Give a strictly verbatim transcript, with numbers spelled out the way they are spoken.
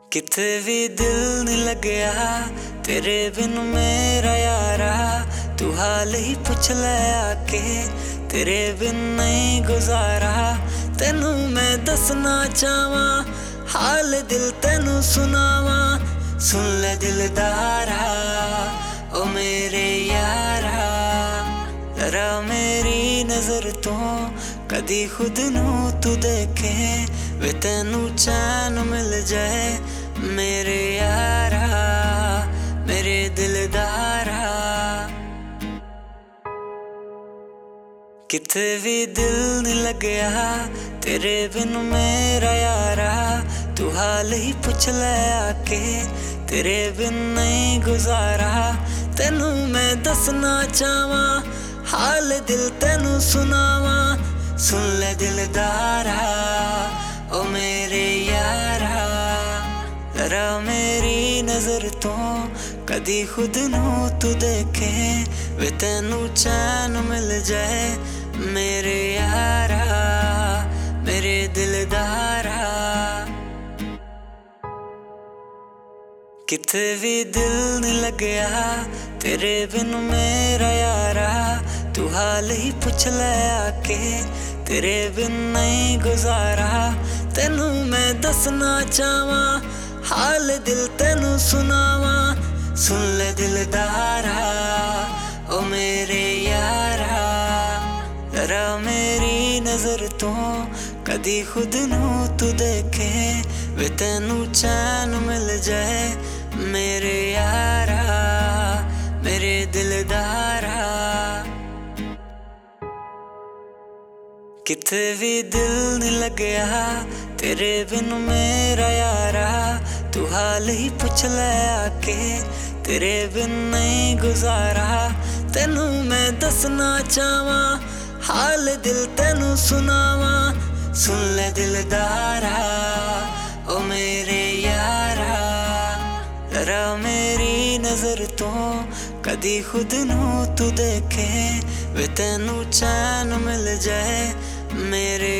किथे भी दिल नहीं लगया तेरे बिन मेरा यारा। तू हाल ही पुछ ले आके तेरे बिन नहीं गुजारा। तेनू मैं दसना चाहवा हाल दिल तेनू सुनावा। सुन ले दिलदारा ओ मेरे यारा, जरा मेरी नजर तो कदी खुद नू तू देखे वे तेनू चैन मिल जाए मेरे यारा मेरे दिलदारा। किथे भी दिल नहीं लगया तेरे बिन मेरा यारा। तू हाल ही पुछ ले आके तेरे बिन नहीं गुजारा। तेनू मैं दसना चाहवा हाल दिल तेनू सुनावा। सुन ले दिलदारा ओ मेरे यारा, जरा मेरी नजर तो कदी खुद नू तू देखे वे तेनू चैन मिल जाए मेरे यारा मेरे दिलदारा। किथे भी दिल नहीं लगया तेरे बिन मेरा यारा। तू हाल ही पुछ ले आके तेरे बिन नहीं गुजारा। तेनू मैं दसना चाहवा हाल दिल तेनू सुनावा। सुन ले दिलदारा ओ मेरे यारा, जरा मेरी नजर तो कदी खुद नू तू देखे वे तेनू चैन मिल जाए मेरे यारा मेरे दिलदारा। किथे भी दिल नहीं लगया तेरे बिन मेरा यारा। तू हाल ही पुछ ले आके तेरे बिन नहीं गुजारा। तेनू मैं दसना चाहवा हाल दिल तेनू सुनावा। सुन ले दिलदारा ओ मेरे यारा, जरा मेरी नजर तो कदी खुद नू तू देखे वे तेनू चैन मिल जाए मेरे